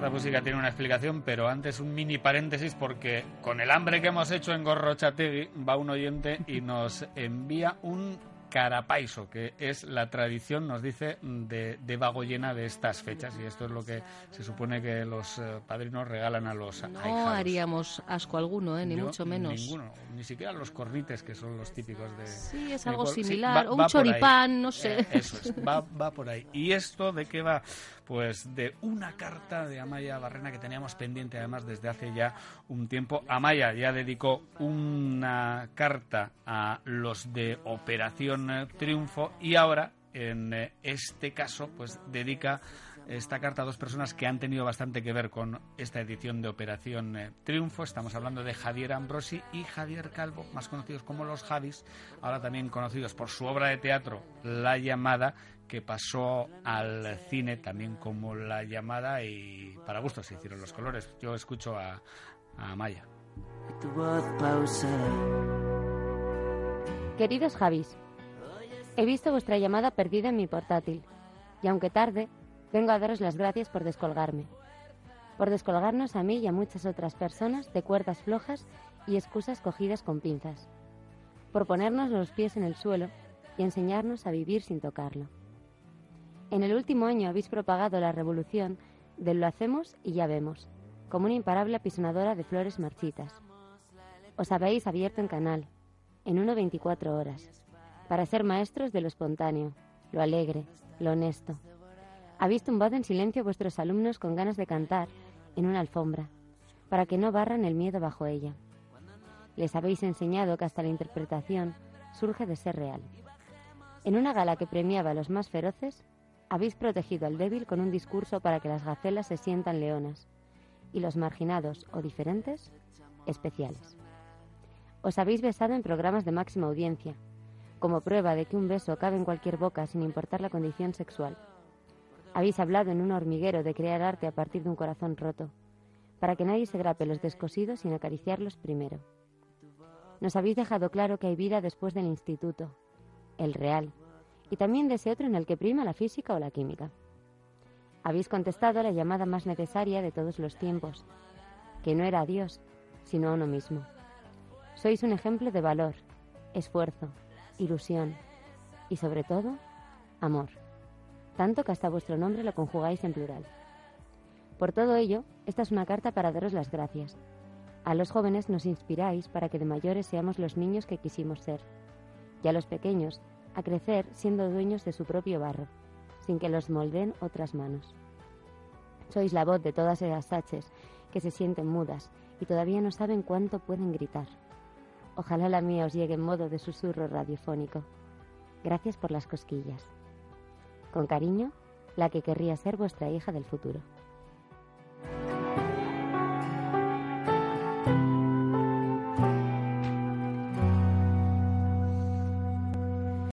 Esta música tiene una explicación, pero antes un mini paréntesis, porque con el hambre que hemos hecho en Gorrochategui va un oyente y nos envía un carapaiso, que es la tradición, nos dice, de Bagoyena de estas fechas, y esto es lo que se supone que los padrinos regalan a los ahijados. No haríamos asco alguno, ni Yo, mucho menos. Ninguno, ni siquiera los cornites, que son los típicos de... Sí, es algo sí, similar, o un choripán, no sé. Eso es, va por ahí. ¿Y esto de qué va? Pues de una carta de Amaya Barrena que teníamos pendiente además desde hace ya un tiempo. Amaya ya dedicó una carta a los de Operación Triunfo y ahora, en este caso, pues dedica esta carta a dos personas que han tenido bastante que ver con esta edición de Operación Triunfo. Estamos hablando de Javier Ambrosi y Javier Calvo, más conocidos como los Javis, ahora también conocidos por su obra de teatro La Llamada, que pasó al cine también como La Llamada, y para gusto se hicieron los colores. Yo escucho a Amaya. Tu voz pausada. Queridos Javis, he visto vuestra llamada perdida en mi portátil, y aunque tarde, vengo a daros las gracias por descolgarme. Por descolgarnos a mí y a muchas otras personas de cuerdas flojas y excusas cogidas con pinzas. Por ponernos los pies en el suelo y enseñarnos a vivir sin tocarlo. En el último año habéis propagado la revolución del lo hacemos y ya vemos, como una imparable apisonadora de flores marchitas. Os habéis abierto en canal, en 1:24 horas, para ser maestros de lo espontáneo, lo alegre, lo honesto. Habéis tumbado en silencio a vuestros alumnos con ganas de cantar en una alfombra, para que no barran el miedo bajo ella. Les habéis enseñado que hasta la interpretación surge de ser real. En una gala que premiaba a los más feroces, habéis protegido al débil con un discurso para que las gacelas se sientan leonas y los marginados o diferentes, especiales. Os habéis besado en programas de máxima audiencia, como prueba de que un beso cabe en cualquier boca sin importar la condición sexual. Habéis hablado en un hormiguero de crear arte a partir de un corazón roto, para que nadie se grape los descosidos sin acariciarlos primero. Nos habéis dejado claro que hay vida después del instituto, el real, y también de ese otro en el que prima la física o la química. Habéis contestado a la llamada más necesaria de todos los tiempos, que no era a Dios, sino a uno mismo. Sois un ejemplo de valor, esfuerzo, ilusión y, sobre todo, amor. Tanto que hasta vuestro nombre lo conjugáis en plural. Por todo ello, esta es una carta para daros las gracias. A los jóvenes nos inspiráis para que de mayores seamos los niños que quisimos ser, y a los pequeños a crecer siendo dueños de su propio barro, sin que los moldeen otras manos. Sois la voz de todas esas haches que se sienten mudas y todavía no saben cuánto pueden gritar. Ojalá la mía os llegue en modo de susurro radiofónico. Gracias por las cosquillas. Con cariño, la que querría ser vuestra hija del futuro.